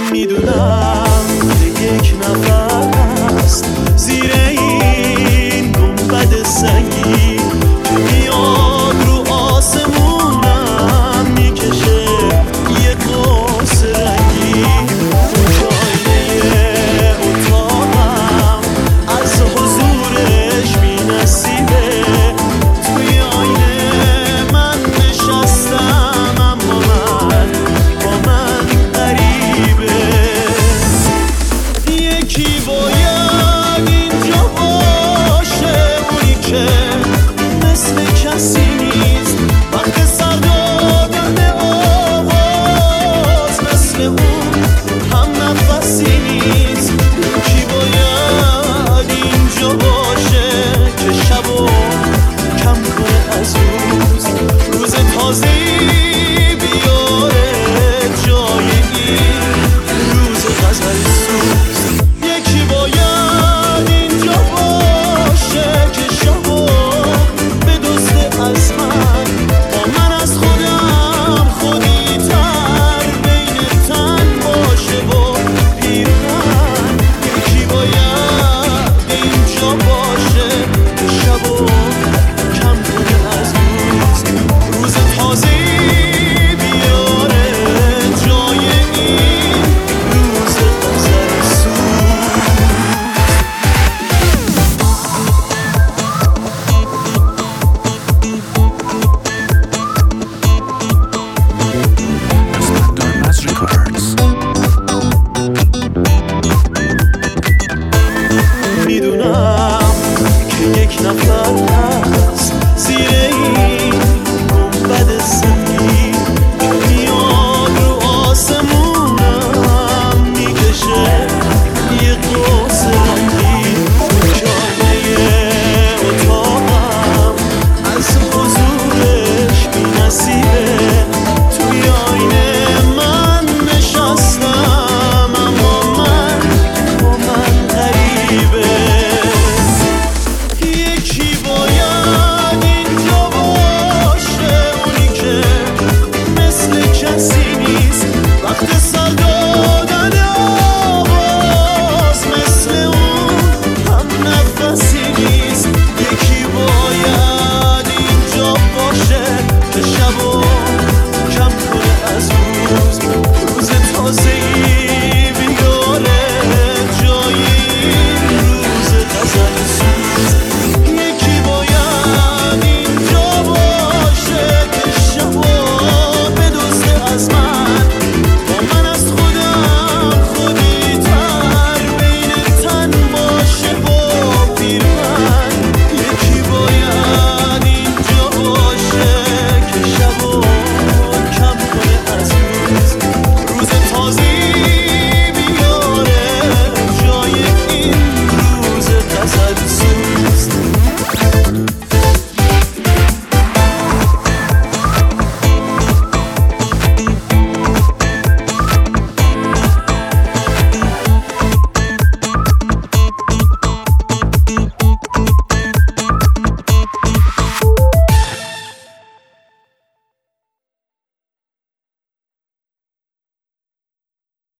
میدونم یک نفر هست زیر این گنبد سنگی که میاد رو آسمونم میکشه یه قوس رنگی. تو آینه اتاقم از حضورش بی‌نصیبه، توی آینه من نشستم اما با من غریبه. یکی باید اینجا باشه، اونی که مثل کسی نیست وقت سر دادن به آواز مثل اون